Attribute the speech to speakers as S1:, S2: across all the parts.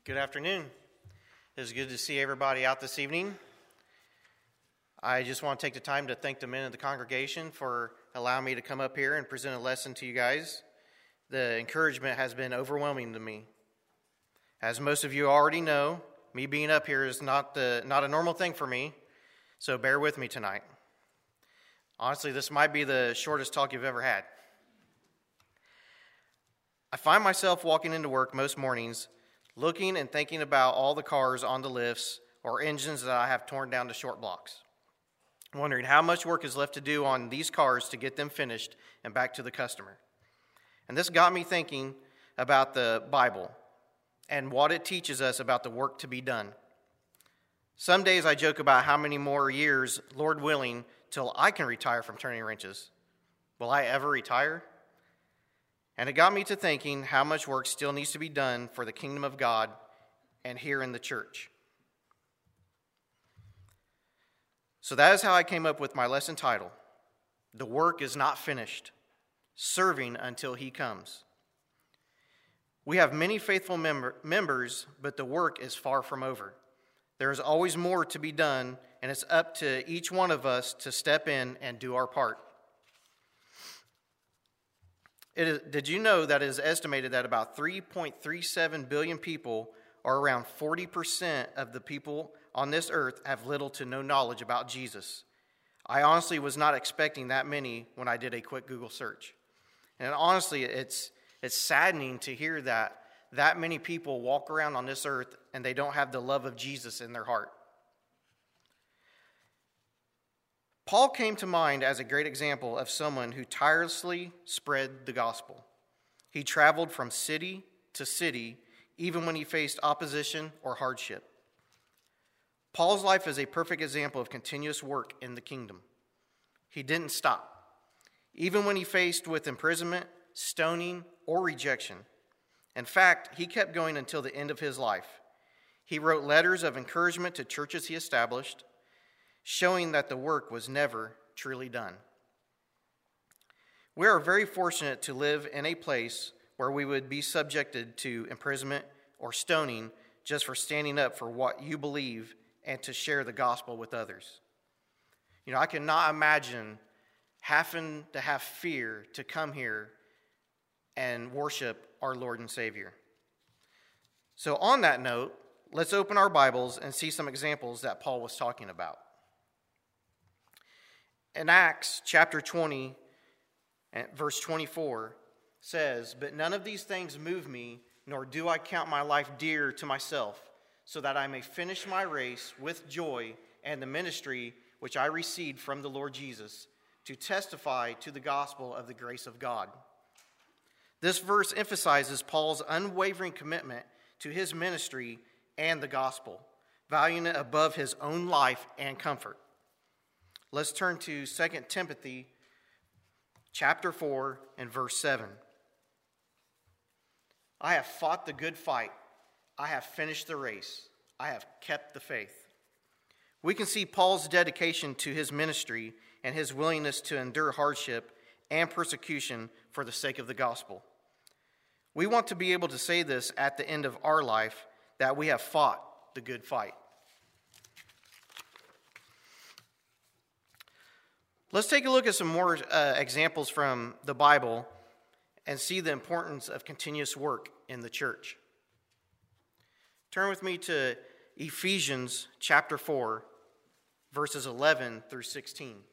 S1: Good afternoon. It is good to see everybody out this evening. I just want to take the time to thank the men of the congregation for allowing me to come up here and present a lesson to you guys. The encouragement has been overwhelming to me. As most of you already know, me being up here is not a normal thing for me, so bear with me tonight. Honestly, this might be the shortest talk you've ever had. I find myself walking into work most mornings looking and thinking about all the cars on the lifts or engines that I have torn down to short blocks, wondering how much work is left to do on these cars to get them finished and back to the customer. And this got me thinking about the Bible and what it teaches us about the work to be done. Some days I joke about how many more years, Lord willing, till I can retire from turning wrenches. Will I ever retire? And it got me to thinking how much work still needs to be done for the kingdom of God and here in the church. So that is how I came up with my lesson title, The Work is Not Finished, Serving Until He Comes. We have many faithful members, but the work is far from over. There is always more to be done, and it's up to each one of us to step in and do our part. Did you know that it is estimated that about 3.37 billion people, or around 40% of the people on this earth, have little to no knowledge about Jesus? I honestly was not expecting that many when I did a quick Google search. And honestly, it's saddening to hear that many people walk around on this earth and they don't have the love of Jesus in their heart. Paul came to mind as a great example of someone who tirelessly spread the gospel. He traveled from city to city, even when he faced opposition or hardship. Paul's life is a perfect example of continuous work in the kingdom. He didn't stop, even when he faced with imprisonment, stoning, or rejection. In fact, he kept going until the end of his life. He wrote letters of encouragement to churches he established, showing that the work was never truly done. We are very fortunate to live in a place where we would be subjected to imprisonment or stoning just for standing up for what you believe and to share the gospel with others. I cannot imagine having to have fear to come here and worship our Lord and Savior. So on that note, let's open our Bibles and see some examples that Paul was talking about. In Acts chapter 20, verse 24 says, "But none of these things move me, nor do I count my life dear to myself, so that I may finish my race with joy and the ministry which I received from the Lord Jesus, to testify to the gospel of the grace of God." This verse emphasizes Paul's unwavering commitment to his ministry and the gospel, valuing it above his own life and comfort. Let's turn to 2 Timothy chapter 4 and verse 7. "I have fought the good fight. I have finished the race. I have kept the faith." We can see Paul's dedication to his ministry and his willingness to endure hardship and persecution for the sake of the gospel. We want to be able to say this at the end of our life, that we have fought the good fight. Let's take a look at some more examples from the Bible and see the importance of continuous work in the church. Turn with me to Ephesians chapter 4, verses 11 through 16.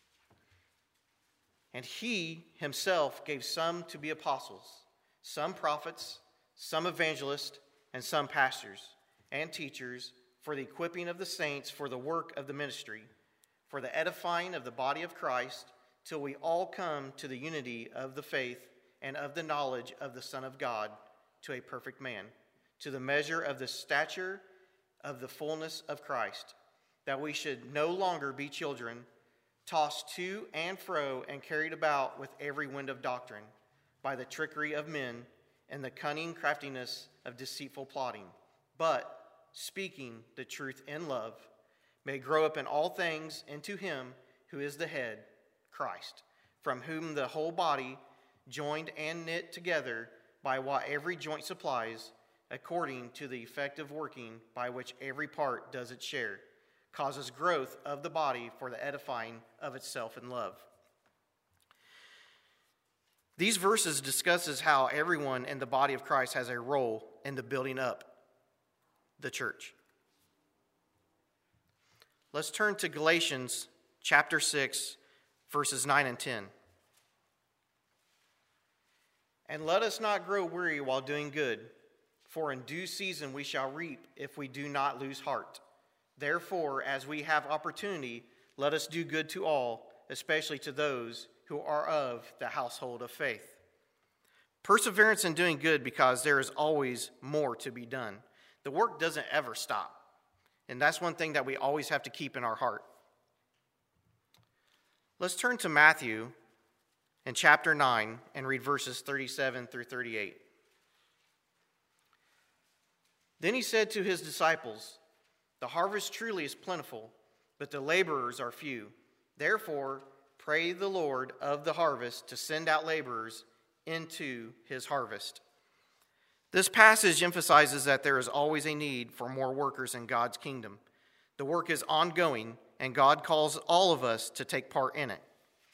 S1: "And he himself gave some to be apostles, some prophets, some evangelists, and some pastors and teachers, for the equipping of the saints for the work of the ministry, for the edifying of the body of Christ, till we all come to the unity of the faith and of the knowledge of the Son of God, to a perfect man, to the measure of the stature of the fullness of Christ, that we should no longer be children, tossed to and fro and carried about with every wind of doctrine, by the trickery of men and the cunning craftiness of deceitful plotting, but speaking the truth in love, may grow up in all things into him who is the head, Christ, from whom the whole body, joined and knit together by what every joint supplies, according to the effective working by which every part does its share, causes growth of the body for the edifying of itself in love. These verses discusses how everyone in the body of Christ has a role in the building up the church. Let's turn to Galatians chapter 6, verses 9 and 10. And let us not grow weary while doing good, for in due season we shall reap if we do not lose heart. Therefore, as we have opportunity, let us do good to all, especially to those who are of the household of faith. Perseverance in doing good, because there is always more to be done. The work doesn't ever stop. And that's one thing that we always have to keep in our heart. Let's turn to Matthew in chapter 9 and read verses 37 through 38. Then he said to his disciples, "The harvest truly is plentiful, but the laborers are few. Therefore, pray the Lord of the harvest to send out laborers into his harvest." This passage emphasizes that there is always a need for more workers in God's kingdom. The work is ongoing, and God calls all of us to take part in it.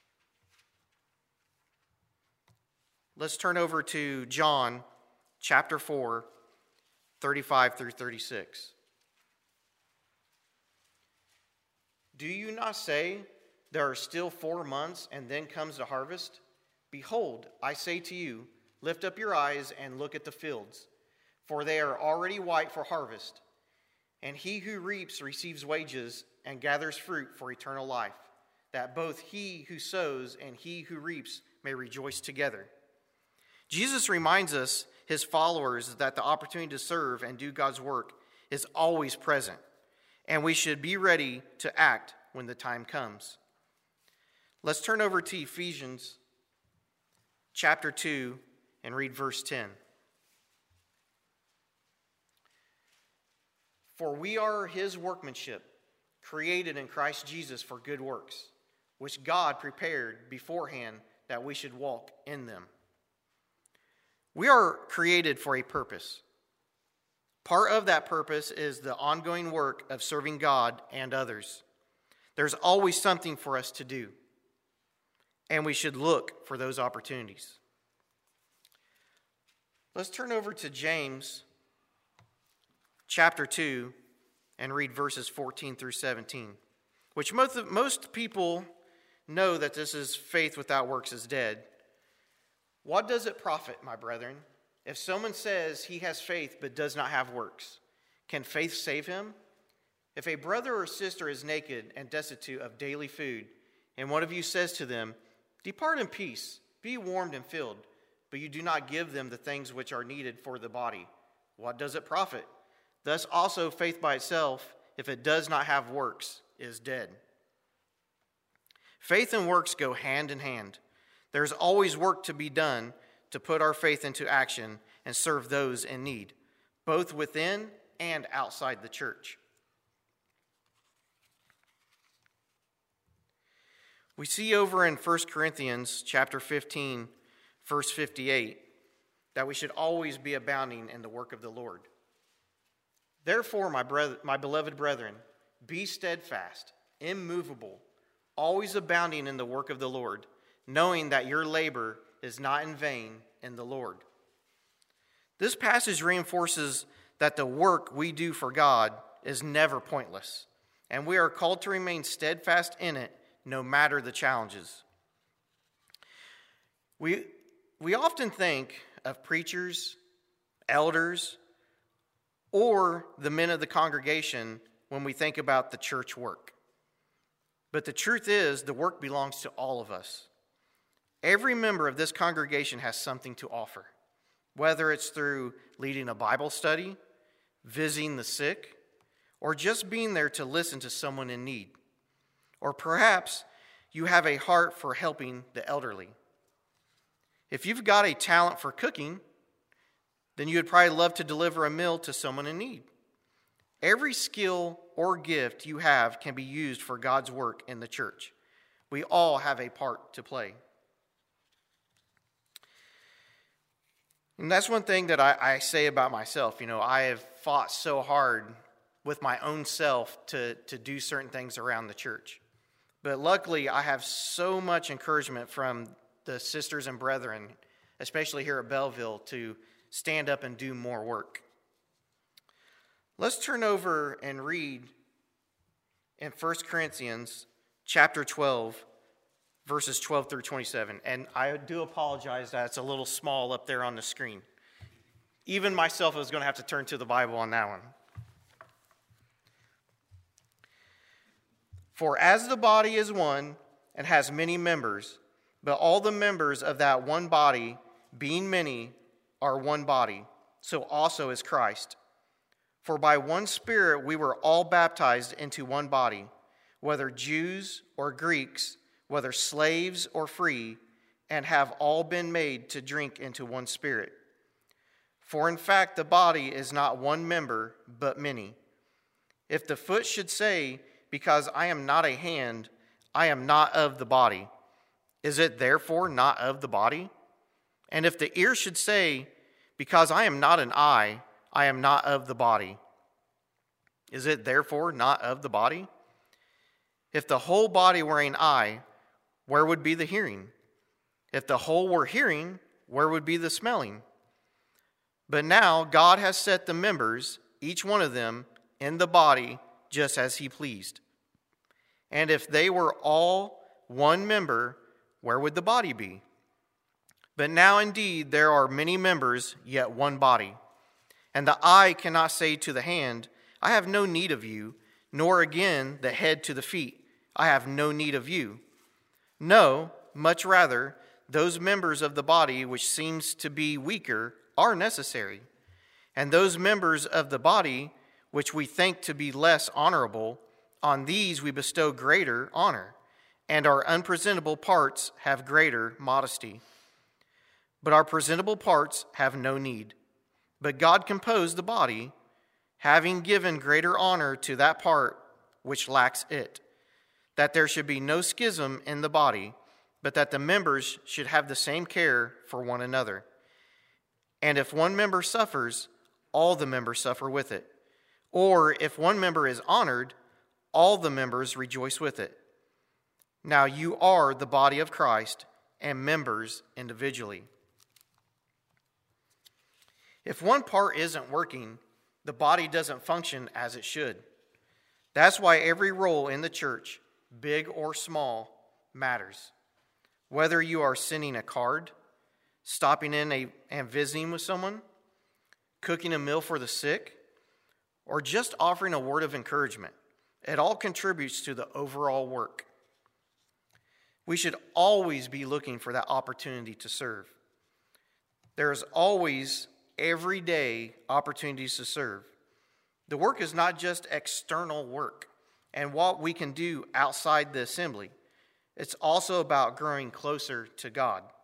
S1: Let's turn over to John chapter 4, 35 through 36. Do you not say, there are still 4 months, and then comes the harvest? Behold, I say to you, lift up your eyes and look at the fields, for they are already white for harvest. And he who reaps receives wages and gathers fruit for eternal life, that both he who sows and he who reaps may rejoice together. Jesus reminds us, his followers, that the opportunity to serve and do God's work is always present, and we should be ready to act when the time comes. Let's turn over to Ephesians chapter 2 and read verse 10. For we are his workmanship, created in Christ Jesus for good works, which God prepared beforehand that we should walk in them. We are created for a purpose. Part of that purpose is the ongoing work of serving God and others. There's always something for us to do, and we should look for those opportunities. Let's turn over to James chapter 2 and read verses 14 through 17, which most people know that this is faith without works is dead. What does it profit, my brethren, if someone says he has faith but does not have works? Can faith save him? If a brother or sister is naked and destitute of daily food, and one of you says to them, depart in peace, be warmed and filled, but you do not give them the things which are needed for the body, what does it profit? Thus also faith by itself, if it does not have works, is dead. Faith and works go hand in hand. There's always work to be done to put our faith into action and serve those in need, both within and outside the church. We see over in 1 Corinthians chapter 15, verse 58, that we should always be abounding in the work of the Lord. Therefore, my beloved brethren, be steadfast, immovable, always abounding in the work of the Lord, knowing that your labor is not in vain in the Lord. This passage reinforces that the work we do for God is never pointless, and we are called to remain steadfast in it no matter the challenges. We often think of preachers, elders, or the men of the congregation when we think about the church work. But the truth is, the work belongs to all of us. Every member of this congregation has something to offer, whether it's through leading a Bible study, visiting the sick, or just being there to listen to someone in need. Or perhaps you have a heart for helping the elderly. If you've got a talent for cooking, then you would probably love to deliver a meal to someone in need. Every skill or gift you have can be used for God's work in the church. We all have a part to play. And that's one thing that I say about myself. I have fought so hard with my own self to do certain things around the church. But luckily, I have so much encouragement from the sisters and brethren, especially here at Belleville, to stand up and do more work. Let's turn over and read in 1 Corinthians chapter 12, verses 12 through 27. And I do apologize that it's a little small up there on the screen. Even myself was going to have to turn to the Bible on that one. For as the body is one and has many members, but all the members of that one body, being many, are one body, so also is Christ. For by one Spirit we were all baptized into one body, whether Jews or Greeks, whether slaves or free, and have all been made to drink into one Spirit. For in fact the body is not one member, but many. If the foot should say, because I am not a hand, I am not of the body, is it therefore not of the body? And if the ear should say, because I am not an eye, I am not of the body, is it therefore not of the body? If the whole body were an eye, where would be the hearing? If the whole were hearing, where would be the smelling? But now God has set the members, each one of them, in the body just as he pleased. And if they were all one member, where would the body be? But now indeed there are many members, yet one body. And the eye cannot say to the hand, I have no need of you, nor again the head to the feet, I have no need of you. No, much rather, those members of the body which seems to be weaker are necessary. And those members of the body which we think to be less honorable, on these we bestow greater honor, and our unpresentable parts have greater modesty. But our presentable parts have no need. But God composed the body, having given greater honor to that part which lacks it, that there should be no schism in the body, but that the members should have the same care for one another. And if one member suffers, all the members suffer with it. Or if one member is honored, all the members rejoice with it. Now you are the body of Christ and members individually. If one part isn't working, the body doesn't function as it should. That's why every role in the church, big or small, matters. Whether you are sending a card, stopping in and visiting with someone, cooking a meal for the sick, or just offering a word of encouragement, it all contributes to the overall work. We should always be looking for that opportunity to serve. There is always, every day, opportunities to serve. The work is not just external work and what we can do outside the assembly. It's also about growing closer to God.